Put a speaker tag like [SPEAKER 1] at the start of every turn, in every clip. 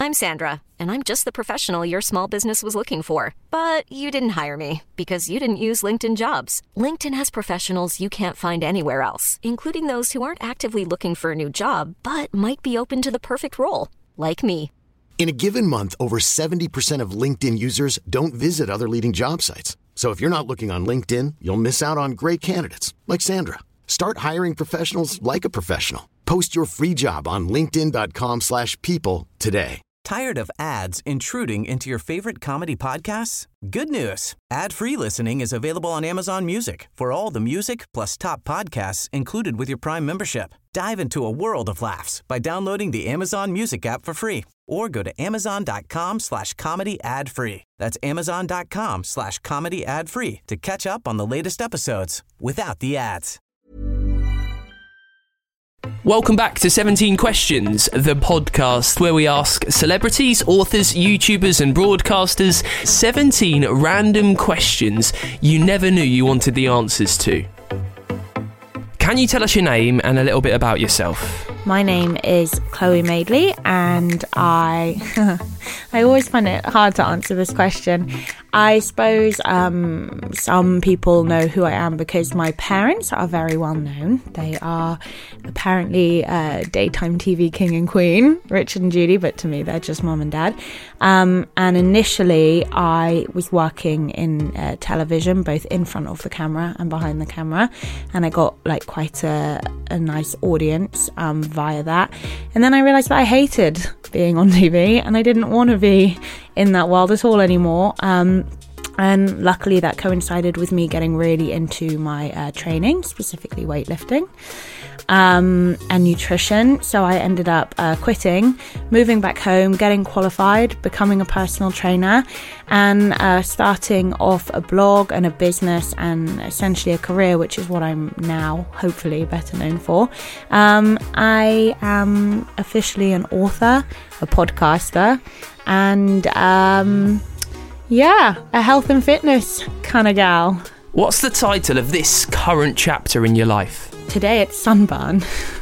[SPEAKER 1] I'm Sandra, and I'm just the professional your small business was looking for. But you didn't hire me because you didn't use LinkedIn Jobs. LinkedIn has professionals you can't find anywhere else, including those who aren't actively looking for a new job, but might be open to the perfect role, like me.
[SPEAKER 2] In a given month, over 70% of LinkedIn users don't visit other leading job sites. So if you're not looking on LinkedIn, you'll miss out on great candidates like Sandra. Start hiring professionals like a professional. Post your free job on linkedin.com/people today.
[SPEAKER 3] Tired of ads intruding into your favorite comedy podcasts? Good news. Ad-free listening is available on Amazon Music for all the music plus top podcasts included with your Prime membership. Dive into a world of laughs by downloading the Amazon Music app for free or go to amazon.com/comedy ad-free. That's amazon.com/comedy ad-free to catch up on the latest episodes without the ads.
[SPEAKER 4] Welcome back to 17 Questions, the podcast where we ask celebrities, authors, YouTubers and broadcasters 17 random questions you never knew you wanted the answers to. Can you tell us your name and a little bit about yourself?
[SPEAKER 5] My name is Chloe Madeley, and I always find it hard to answer this question. I suppose some people know who I am because my parents are very well known. They are apparently daytime TV king and queen, Richard and Judy, but to me they're just mum and dad. And initially I was working in television, both in front of the camera and behind the camera, and I got like quite a nice audience via that. And then I realised that I hated being on TV and I didn't want to be in that world at all anymore. And luckily that coincided with me getting really into my training, specifically weightlifting and nutrition. So I ended up quitting, moving back home, getting qualified, becoming a personal trainer, and starting off a blog and a business and essentially a career, which is what I'm now hopefully better known for. I am officially an author, a podcaster, and a health and fitness kind of gal.
[SPEAKER 4] What's the title of this current chapter in your life?
[SPEAKER 5] Today it's sunburn.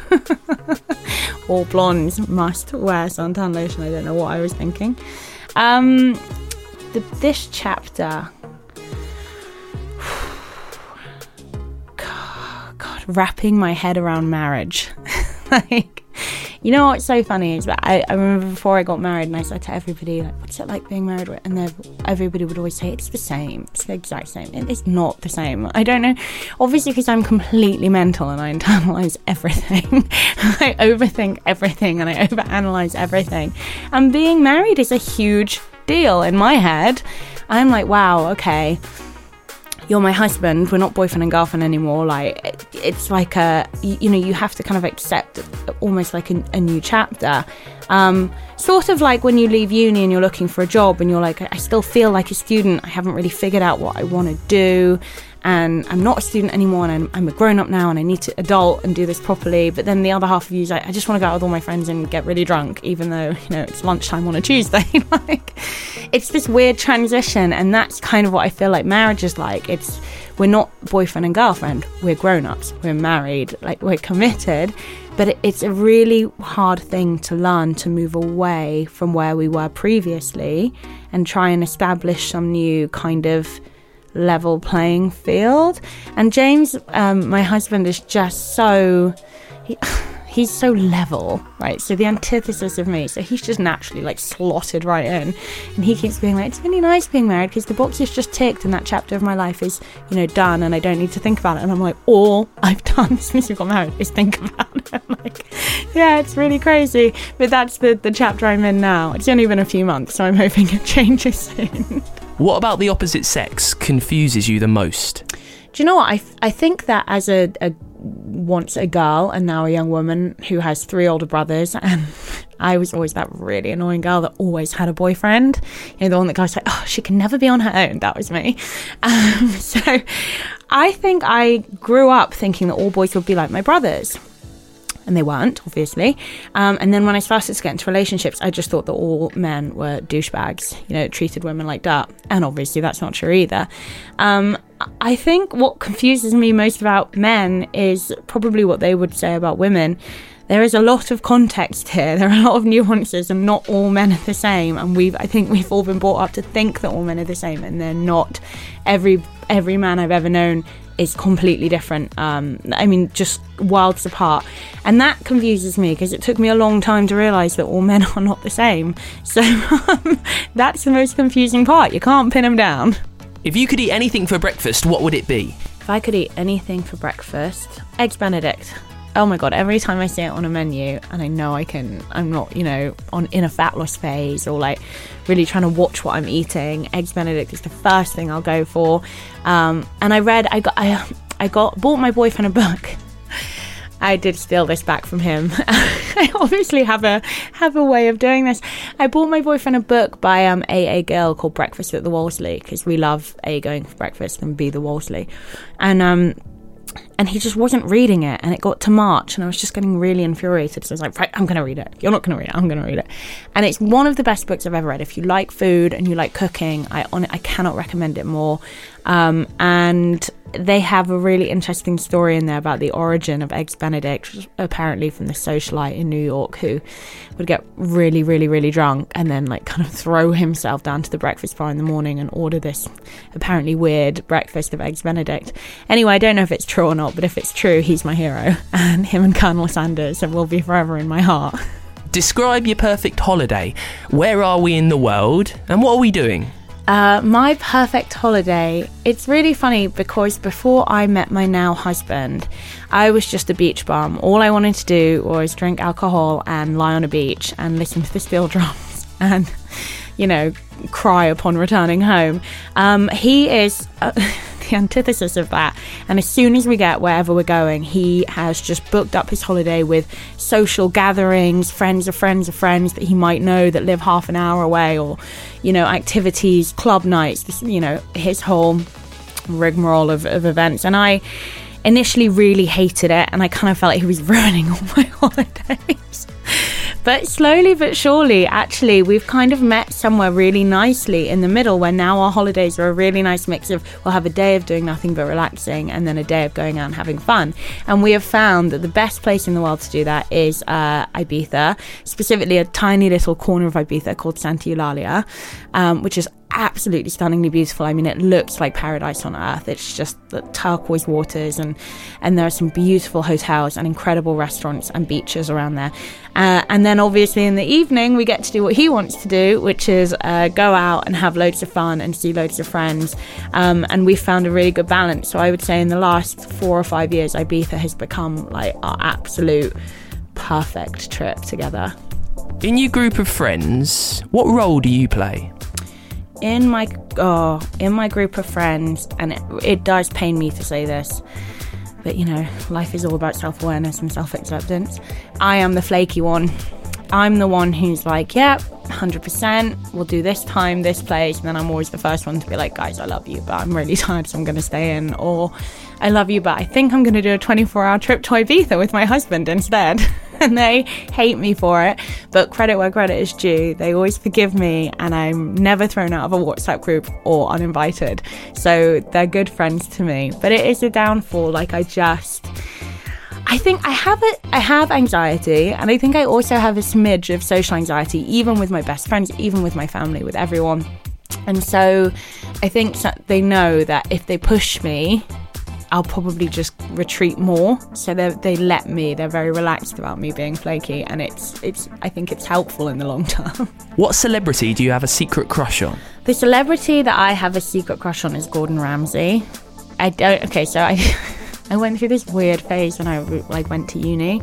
[SPEAKER 5] All blondes must wear suntan lotion. I don't know what I was thinking. This chapter, God, wrapping my head around marriage. Like, you know what's so funny is that I remember before I got married and I said to everybody, like, what's it like being married? And everybody would always say, it's the same. It's the exact same. It's not the same. I don't know. Obviously, because I'm completely mental and I internalise everything. I overthink everything and I overanalyze everything. And being married is a huge deal in my head. I'm like, wow, okay, you're my husband, we're not boyfriend and girlfriend anymore. Like, it's like you have to kind of accept almost like a new chapter. Sort of like when you leave uni and you're looking for a job and you're like, I still feel like a student, I haven't really figured out what I want to do, and I'm not a student anymore, and I'm a grown-up now and I need to adult and do this properly. But then the other half of you is like, I just want to go out with all my friends and get really drunk, even though, it's lunchtime on a Tuesday. Like, it's this weird transition, and that's kind of what I feel like marriage is like. We're not boyfriend and girlfriend, we're grown-ups, we're married, like, we're committed. But it's a really hard thing to learn, to move away from where we were previously and try and establish some new kind of level playing field. And James, my husband, is just so... He's so level, right? So the antithesis of me. So he's just naturally like slotted right in. And he keeps being like, it's really nice being married because the box is just ticked and that chapter of my life is, done and I don't need to think about it. And I'm like, all I've done since we got married is think about it. I'm like, yeah, it's really crazy. But that's the chapter I'm in now. It's only been a few months, so I'm hoping it changes soon.
[SPEAKER 4] What about the opposite sex confuses you the most?
[SPEAKER 5] Do you know what? I think that as a once a girl and now a young woman who has 3 older brothers, and I was always that really annoying girl that always had a boyfriend, the one that guys like, oh, she can never be on her own. That was me. So I think I grew up thinking that all boys would be like my brothers, and they weren't, obviously. And then when I started to get into relationships, I just thought that all men were douchebags, treated women like dirt. And obviously that's not true either. I think what confuses me most about men is probably what they would say about women, there is a lot of context here. There are a lot of nuances, and not all men are the same. And I think we've all been brought up to think that all men are the same, and they're not. Every man I've ever known is completely different. I mean, just worlds apart. And that confuses me, because it took me a long time to realise that all men are not the same. So that's the most confusing part. You can't pin them down.
[SPEAKER 4] If you could eat anything for breakfast, what would it be?
[SPEAKER 5] If I could eat anything for breakfast, Eggs Benedict. Oh my God, every time I see it on a menu, and I know I'm not, in a fat loss phase, or like really trying to watch what I'm eating, Eggs Benedict is the first thing I'll go for. And I bought my boyfriend a book. I did steal this back from him. I obviously have a way of doing this. I bought my boyfriend a book by A.A. Gill called Breakfast at the Wolseley, because we love A going for breakfast and B the Wolseley. And he just wasn't reading it, and it got to March, and I was just getting really infuriated. So I was like, right, I'm going to read it. You're not going to read it. I'm going to read it. And it's one of the best books I've ever read. If you like food and you like cooking, I cannot recommend it more. And they have a really interesting story in there about the origin of Eggs Benedict, which was apparently from the socialite in New York who would get really, really, really drunk and then like kind of throw himself down to the breakfast bar in the morning and order this apparently weird breakfast of Eggs Benedict. Anyway, I don't know if it's true or not, but if it's true, he's my hero, and him and Colonel Sanders will be forever in my heart.
[SPEAKER 4] Describe your perfect holiday. Where are we in the world, and what are we doing?
[SPEAKER 5] My perfect holiday, it's really funny because before I met my now husband, I was just a beach bum. All I wanted to do was drink alcohol and lie on a beach and listen to the steel drums and, cry upon returning home. He is the antithesis of that. And as soon as we get wherever we're going, he has just booked up his holiday with social gatherings, friends of friends of friends that he might know that live half an hour away, or, activities, club nights, his whole rigmarole of events. And I initially really hated it, and I kind of felt like he was ruining all my holidays. But slowly but surely, actually, we've kind of met somewhere really nicely in the middle, where now our holidays are a really nice mix of, we'll have a day of doing nothing but relaxing and then a day of going out and having fun. And we have found that the best place in the world to do that is Ibiza, specifically a tiny little corner of Ibiza called Santa Eulalia, which is absolutely stunningly beautiful. I mean, it looks like paradise on earth. It's just the turquoise waters, and there are some beautiful hotels and incredible restaurants and beaches around there. And then obviously in the evening we get to do what he wants to do, which is go out and have loads of fun and see loads of friends. And we found a really good balance. So I would say in the last 4 or 5 years, Ibiza has become like our absolute perfect trip together.
[SPEAKER 4] In your group of friends, what role do you play?
[SPEAKER 5] In my group of friends, and it does pain me to say this, but life is all about self-awareness and self-acceptance. I am the flaky one. I'm the one who's like, yeah, 100%, we'll do this time, this place, and then I'm always the first one to be like, guys, I love you, but I'm really tired, so I'm going to stay in, or I love you, but I think I'm going to do a 24-hour trip to Ibiza with my husband instead. And they hate me for it, but credit where credit is due. They always forgive me, and I'm never thrown out of a WhatsApp group or uninvited. So they're good friends to me. But it is a downfall. Like I think I have anxiety, and I think I also have a smidge of social anxiety, even with my best friends, even with my family, with everyone. And so I think they know that if they push me, I'll probably just retreat more. So they let me. They're very relaxed about me being flaky, and it's. I think it's helpful in the long term.
[SPEAKER 4] What celebrity do you have a secret crush on?
[SPEAKER 5] The celebrity that I have a secret crush on is Gordon Ramsay. So I went through this weird phase when I went to uni.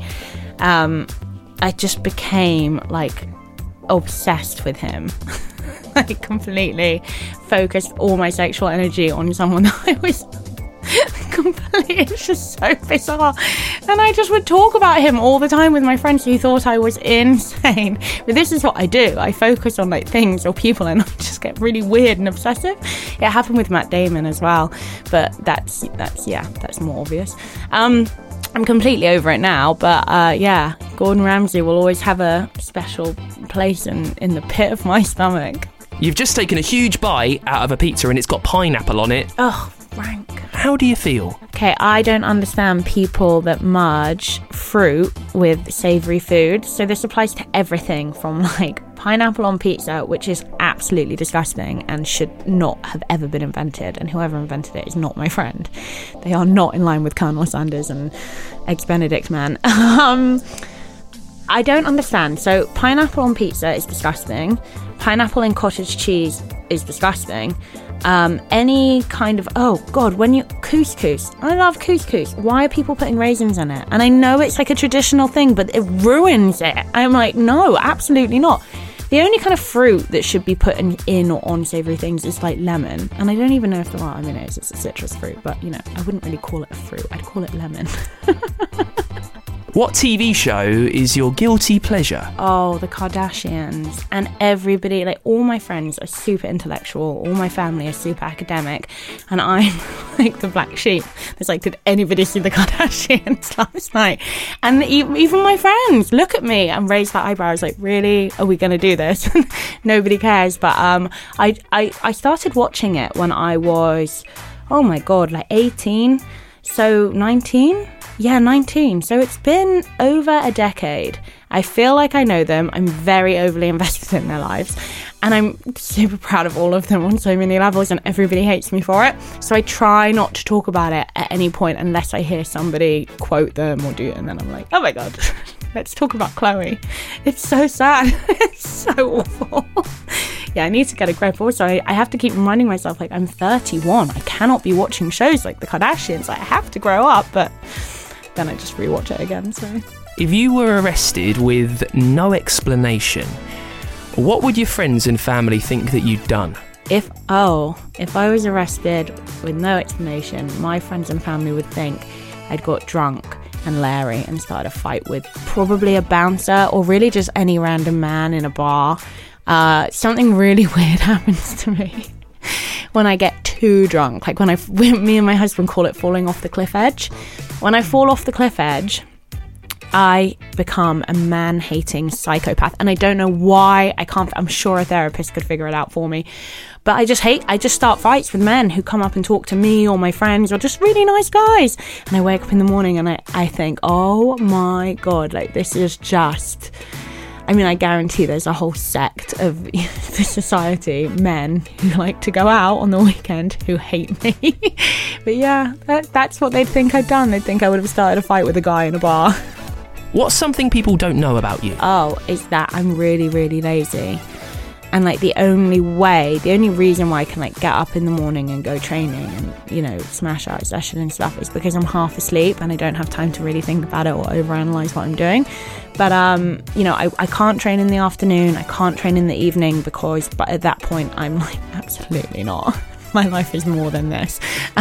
[SPEAKER 5] I just became obsessed with him. I completely focused all my sexual energy on someone that I was completely, it's just so bizarre, and I just would talk about him all the time with my friends who thought I was insane. But this is what I do. I focus on things or people, and I just get really weird and obsessive. It happened with Matt Damon as well, but that's more obvious. I'm completely over it now, but Gordon Ramsay will always have a special place in the pit of my stomach.
[SPEAKER 4] You've just taken a huge bite out of a pizza and it's got pineapple on it.
[SPEAKER 5] Oh, rank.
[SPEAKER 4] How do you feel?
[SPEAKER 5] Okay, I don't understand people that merge fruit with savoury food. So this applies to everything from like pineapple on pizza, which is absolutely disgusting and should not have ever been invented. And whoever invented it is not my friend. They are not in line with Colonel Sanders and Eggs Benedict, man. I don't understand. So pineapple on pizza is disgusting. Pineapple in cottage cheese is disgusting. Any kind of, couscous. I love couscous. Why are people putting raisins in it? And I know it's like a traditional thing, but it ruins it. I'm like, no, absolutely not. The only kind of fruit that should be put in or on savoury things is like lemon. And I don't even know if there are. I mean, it's a citrus fruit, but I wouldn't really call it a fruit. I'd call it lemon.
[SPEAKER 4] What TV show is your guilty pleasure?
[SPEAKER 5] Oh, the Kardashians. And everybody, like all my friends are super intellectual. All my family is super academic. And I'm like the black sheep. It's like, did anybody see the Kardashians last night? And even my friends look at me and raise their eyebrows like, really? Are we going to do this? Nobody cares. But I started watching it when I was, oh my God, like 18. So 19? Yeah, 19. So it's been over a decade. I feel like I know them. I'm very overly invested in their lives. And I'm super proud of all of them on so many levels, and everybody hates me for it. So I try not to talk about it at any point unless I hear somebody quote them or do it. And then I'm like, oh my God, let's talk about Khloe. It's so sad. It's so awful. Yeah, I need to get a grip. Also, I have to keep reminding myself, like, I'm 31. I cannot be watching shows like the Kardashians. I have to grow up, but then I just rewatch it again. So,
[SPEAKER 4] if you were arrested with no explanation, what would your friends and family think that you'd done?
[SPEAKER 5] If I was arrested with no explanation, my friends and family would think I'd got drunk and Larry and started a fight with probably a bouncer or really just any random man in a bar. Something really weird happens to me when I get too drunk. Like when me and my husband call it falling off the cliff edge. When I fall off the cliff edge, I become a man-hating psychopath. And I don't know why. I'm sure a therapist could figure it out for me. But I just start fights with men who come up and talk to me or my friends or just really nice guys. And I wake up in the morning and I think, oh my God, like this is just... I mean, I guarantee there's a whole sect of the society, men who like to go out on the weekend who hate me. But yeah, that's what they'd think I'd done. They'd think I would have started a fight with a guy in a bar.
[SPEAKER 4] What's something people don't know about you?
[SPEAKER 5] Oh, is that I'm really, really lazy. And like the only reason why I can like get up in the morning and go training and, smash out a session and stuff is because I'm half asleep and I don't have time to really think about it or overanalyze what I'm doing. But, I can't train in the afternoon. I can't train in the evening because at that point I'm like, absolutely not. My life is more than this.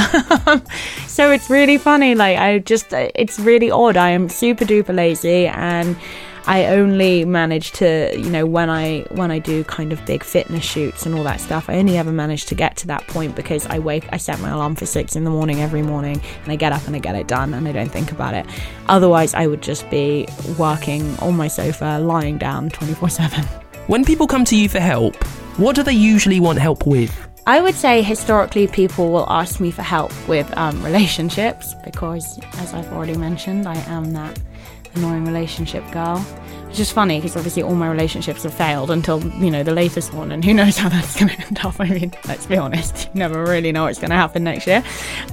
[SPEAKER 5] So it's really funny. Like it's really odd. I am super duper lazy and I only manage to, when I do kind of big fitness shoots and all that stuff, I only ever manage to get to that point because I set my alarm for 6 a.m. every morning and I get up and I get it done and I don't think about it. Otherwise, I would just be working on my sofa, lying down 24/7.
[SPEAKER 4] When people come to you for help, what do they usually want help with?
[SPEAKER 5] I would say historically people will ask me for help with relationships because, as I've already mentioned, I am that annoying relationship girl, which is funny because obviously all my relationships have failed until the latest one, and who knows how that's going to end up. I mean, let's be honest, you never really know what's going to happen next year.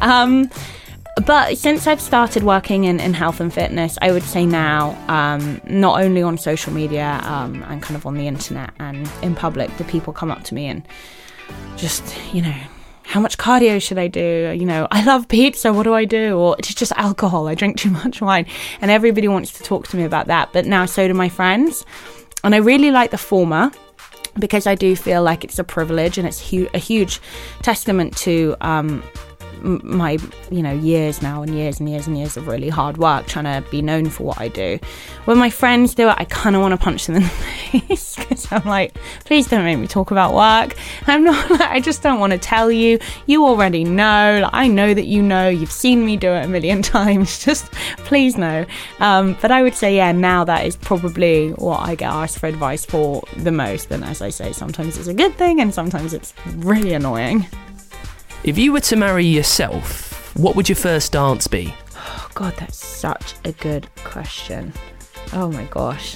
[SPEAKER 5] But since I've started working in health and fitness, I would say now, not only on social media and kind of on the internet and in public, do people come up to me and just how much cardio should I do? I love pizza, what do I do? Or it's just alcohol, I drink too much wine. And everybody wants to talk to me about that. But now so do my friends. And I really like the former because I do feel like it's a privilege and it's a huge testament to my years now and years and years and years of really hard work trying to be known for what I do. When my friends do it, I kind of want to punch them in the face because I'm like, please don't make me talk about work. I'm not like, I just don't want to tell you. You already know. Like, I know that you've seen me do it a million times. Just please no. But I would say, yeah, now that is probably what I get asked for advice for the most. And as I say, sometimes it's a good thing and sometimes it's really annoying.
[SPEAKER 4] If you were to marry yourself, what would your first dance be?
[SPEAKER 5] Oh God, that's such a good question. Oh my gosh.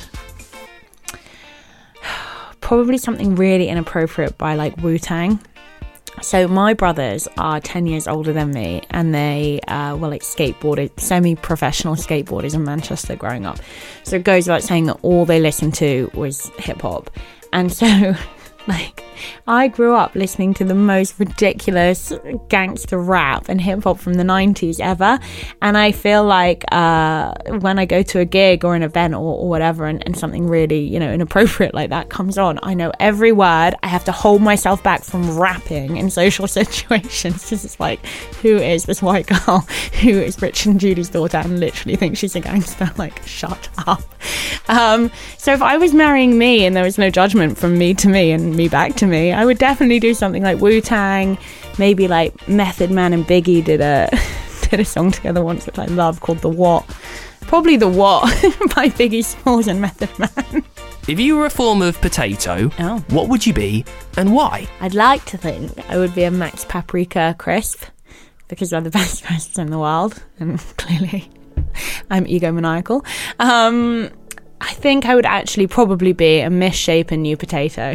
[SPEAKER 5] Probably something really inappropriate by like Wu-Tang. So my brothers are 10 years older than me, and they were like skateboarders, semi-professional skateboarders in Manchester growing up. So it goes without saying that all they listened to was hip-hop. And so like I grew up listening to the most ridiculous gangster rap and hip-hop from the 90s ever. And I feel like when I go to a gig or an event or whatever, and something really, you know, inappropriate like that comes on, I know every word. I have to hold myself back from rapping in social situations, because it's like, who is this white girl who is Rich and Judy's daughter and literally thinks she's a gangster? Like, shut up. So if I was marrying me and there was no judgment from me to me and me back to me, I would definitely do something like Wu-Tang. Maybe like Method Man and Biggie did a song together once that I love called The What. Probably The What by Biggie Smalls and Method Man.
[SPEAKER 4] If you were a form of potato, what would you be and why?
[SPEAKER 5] I'd like to think I would be a Max Paprika crisp, because they're the best crisps in the world, and clearly I'm egomaniacal. I think I would actually probably be a misshapen new potato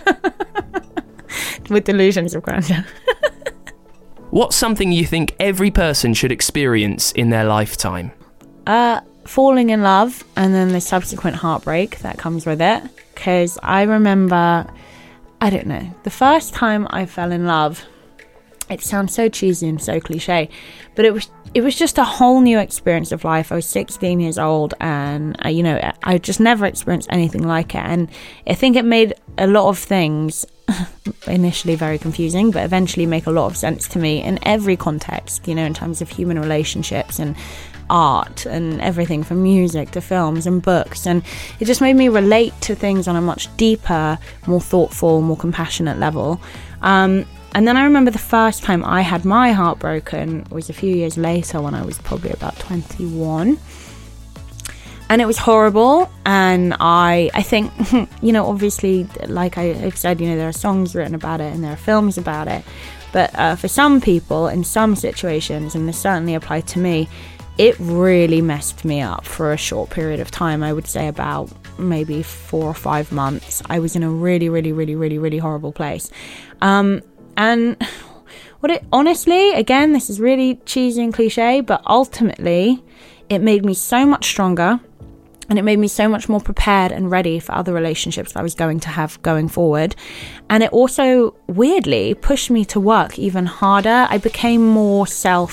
[SPEAKER 5] with delusions of grandeur.
[SPEAKER 4] What's something you think every person should experience in their lifetime?
[SPEAKER 5] Falling in love, and then the subsequent heartbreak that comes with it. Because I remember, I don't know, the first time I fell in love, it sounds so cheesy and so cliche, but it was just a whole new experience of life. I was 16 years old, and I just never experienced anything like it. And I think it made a lot of things initially very confusing, but eventually make a lot of sense to me in every context, you know, in terms of human relationships and art and everything from music to films and books. And it just made me relate to things on a much deeper, more thoughtful, more compassionate level. And then I remember the first time I had my heart broken was a few years later, when I was probably about 21. And it was horrible. And I think, you know, obviously, like I've said, you know, there are songs written about it and there are films about it. But for some people, in some situations, and this certainly applied to me, it really messed me up for a short period of time. I would say about maybe 4 or 5 months. I was in a really, really, really, really, really horrible place. And honestly, again, this is really cheesy and cliche, but ultimately it made me so much stronger, and it made me so much more prepared and ready for other relationships that I was going to have going forward. And it also weirdly pushed me to work even harder. I became more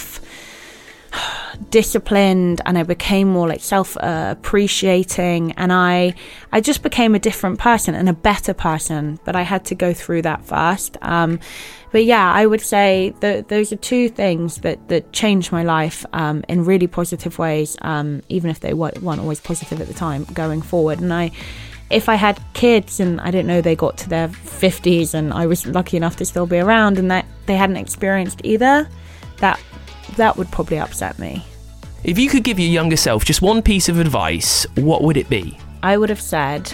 [SPEAKER 5] self-disciplined, and I became more like self-appreciating, and I just became a different person and a better person, but I had to go through that first. But yeah, I would say that those are two things that changed my life in really positive ways, even if they weren't always positive at the time, going forward. And if I had kids and I don't know, they got to their 50s and I was lucky enough to still be around, and that they hadn't experienced either, that would probably upset me.
[SPEAKER 4] If you could give your younger self just one piece of advice, what would it be?
[SPEAKER 5] I would have said,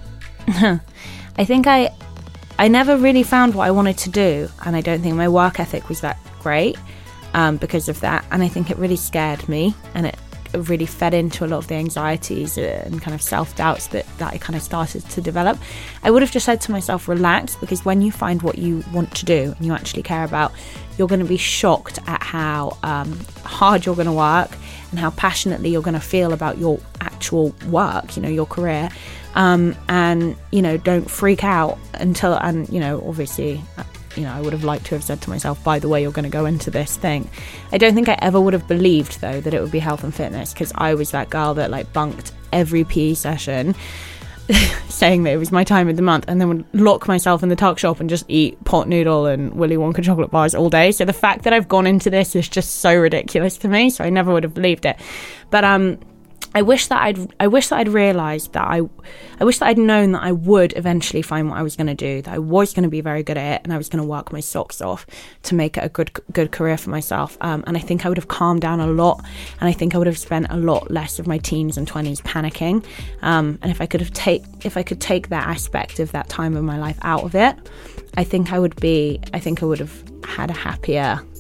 [SPEAKER 5] I think I never really found what I wanted to do, and I don't think my work ethic was that great because of that, and I think it really scared me, and it really fed into a lot of the anxieties and kind of self-doubts that I kind of started to develop. I would have just said to myself, relax, because when you find what you want to do and you actually care about, you're going to be shocked at how hard you're going to work and how passionately you're going to feel about your actual work, you know, your career. And, you know, don't freak out until, and, you know, obviously, you know, I would have liked to have said to myself, by the way, you're going to go into this thing. I don't think I ever would have believed, though, that it would be health and fitness, because I was that girl that like bunked every PE session saying that it was my time of the month, and then would lock myself in the tuck shop and just eat pot noodle and Willy Wonka chocolate bars all day. So the fact that I've gone into this is just so ridiculous to me, so I never would have believed it. But I wish that I'd realised that I wish that I'd known that I would eventually find what I was going to do, that I was going to be very good at it, and I was going to work my socks off to make it a good career for myself. And I think I would have calmed down a lot, and I think I would have spent a lot less of my teens and 20s panicking. And if I could take that aspect of that time of my life out of it, I think I would have had a happier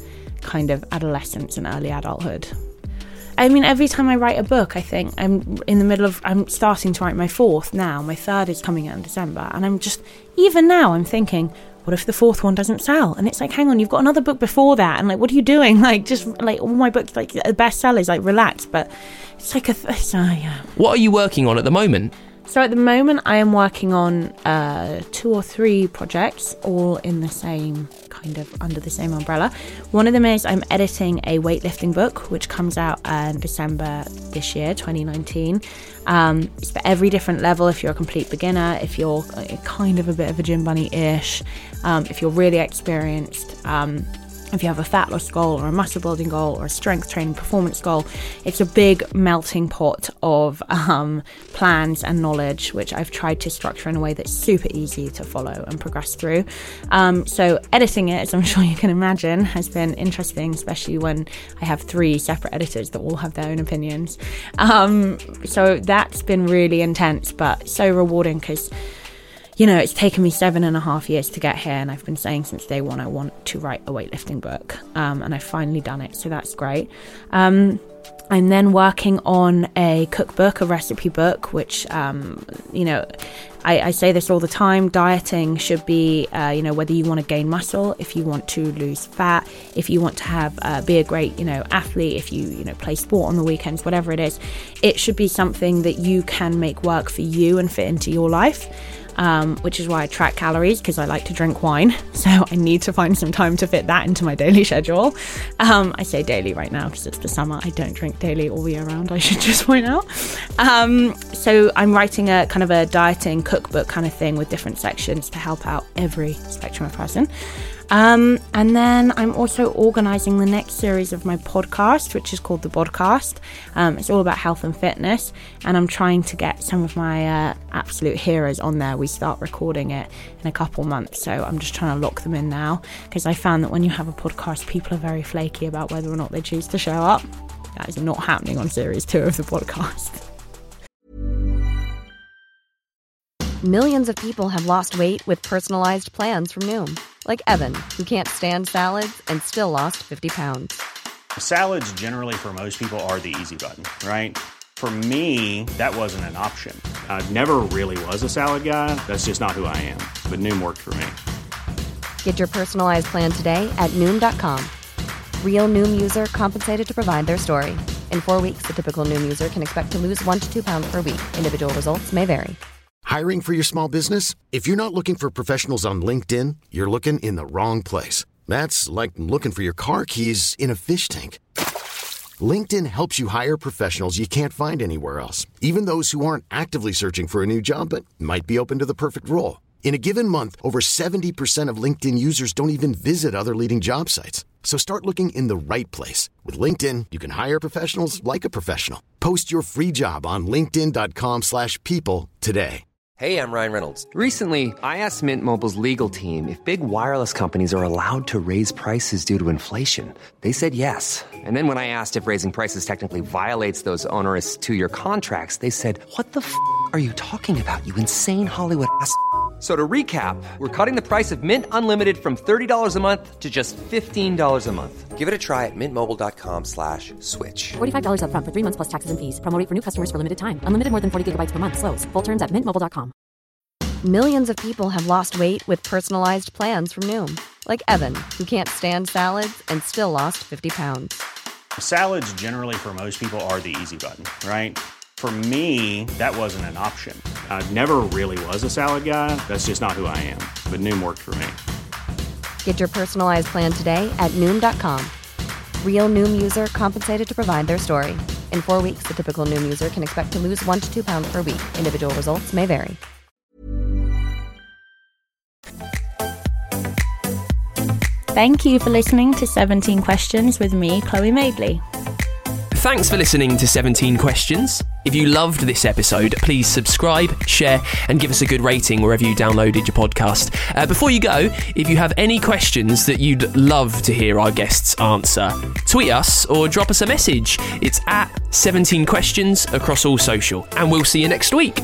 [SPEAKER 5] kind of adolescence and early adulthood. I mean, every time I write a book, I think I'm starting to write my fourth now. My third is coming out in December. And even now I'm thinking, what if the fourth one doesn't sell? And it's like, hang on, you've got another book before that. And like, what are you doing? Like, just like all my books, like bestsellers, like relax. But it's like yeah.
[SPEAKER 4] What are you working on at the moment?
[SPEAKER 5] So at the moment, I am working on 2 or 3 projects, all in the same kind of under the same umbrella. One of them is I'm editing a weightlifting book, which comes out in December this year, 2019. It's for every different level. If you're a complete beginner, if you're kind of a bit of a gym bunny-ish, if you're really experienced, if you have a fat loss goal or a muscle building goal or a strength training performance goal. It's a big melting pot of plans and knowledge, which I've tried to structure in a way that's super easy to follow and progress through. So editing it, as I'm sure you can imagine, has been interesting, especially when I have 3 separate editors that all have their own opinions. So that's been really intense, but so rewarding because it's taken me 7.5 years to get here, and I've been saying since day one I want to write a weightlifting book, and I've finally done it, so that's great. I'm then working on a cookbook, a recipe book, which, I say this all the time, dieting should be, whether you want to gain muscle, if you want to lose fat, if you want to be a great, athlete, if you, play sport on the weekends, whatever it is, it should be something that you can make work for you and fit into your life. Which is why I track calories, because I like to drink wine, so I need to find some time to fit that into my daily schedule. I say daily right now because it's the summer. I don't drink daily all year round, I should just point out. So I'm writing a kind of a dieting cookbook kind of thing with different sections to help out every spectrum of person. And then I'm also organising the next series of my podcast, which is called The Podcast. It's all about health and fitness, and I'm trying to get some of my absolute heroes on there. We start recording it in a couple months, so I'm just trying to lock them in now, because I found that when you have a podcast, people are very flaky about whether or not they choose to show up. That is not happening on series 2 of The Podcast.
[SPEAKER 6] Millions of people have lost weight with personalized plans from Noom. Like Evan, who can't stand salads and still lost 50 pounds.
[SPEAKER 7] Salads generally for most people are the easy button, right? For me, that wasn't an option. I never really was a salad guy. That's just not who I am. But Noom worked for me.
[SPEAKER 6] Get your personalized plan today at Noom.com. Real Noom user compensated to provide their story. In 4 weeks, the typical Noom user can expect to lose 1 to 2 pounds per week. Individual results may vary.
[SPEAKER 2] Hiring for your small business? If you're not looking for professionals on LinkedIn, you're looking in the wrong place. That's like looking for your car keys in a fish tank. LinkedIn helps you hire professionals you can't find anywhere else, even those who aren't actively searching for a new job but might be open to the perfect role. In a given month, over 70% of LinkedIn users don't even visit other leading job sites. So start looking in the right place. With LinkedIn, you can hire professionals like a professional. Post your free job on linkedin.com/people today.
[SPEAKER 8] Hey, I'm Ryan Reynolds. Recently, I asked Mint Mobile's legal team if big wireless companies are allowed to raise prices due to inflation. They said yes. And then when I asked if raising prices technically violates those onerous 2-year contracts, they said, "What the f*** are you talking about, you insane Hollywood ass?" So to recap, we're cutting the price of Mint Unlimited from $30 a month to just $15 a month. Give it a try at mintmobile.com/switch.
[SPEAKER 9] $45 up front for 3 months plus taxes and fees. Promo rate for new customers for limited time. Unlimited more than 40 gigabytes per month. Slows full terms at mintmobile.com.
[SPEAKER 6] Millions of people have lost weight with personalized plans from Noom. Like Evan, who can't stand salads and still lost 50 pounds.
[SPEAKER 7] Salads generally for most people are the easy button, right? For me, that wasn't an option. I never really was a salad guy. That's just not who I am. But Noom worked for me.
[SPEAKER 6] Get your personalized plan today at Noom.com. Real Noom user compensated to provide their story. In 4 weeks, the typical Noom user can expect to lose 1 to 2 pounds per week. Individual results may vary.
[SPEAKER 5] Thank you for listening to 17 Questions with me, Chloe Madeley.
[SPEAKER 4] Thanks for listening to 17 Questions. If you loved this episode, please subscribe, share, and give us a good rating wherever you downloaded your podcast. Before you go, if you have any questions that you'd love to hear our guests answer, tweet us or drop us a message. It's at 17 Questions across all social, and we'll see you next week.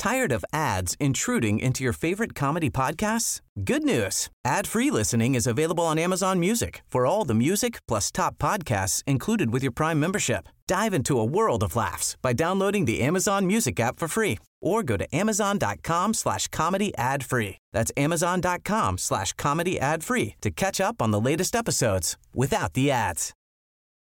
[SPEAKER 3] Tired of ads intruding into your favorite comedy podcasts? Good news. Ad-free listening is available on Amazon Music for all the music plus top podcasts included with your Prime membership. Dive into a world of laughs by downloading the Amazon Music app for free or go to amazon.com/comedy ad-free. That's amazon.com/comedy ad-free to catch up on the latest episodes without the ads.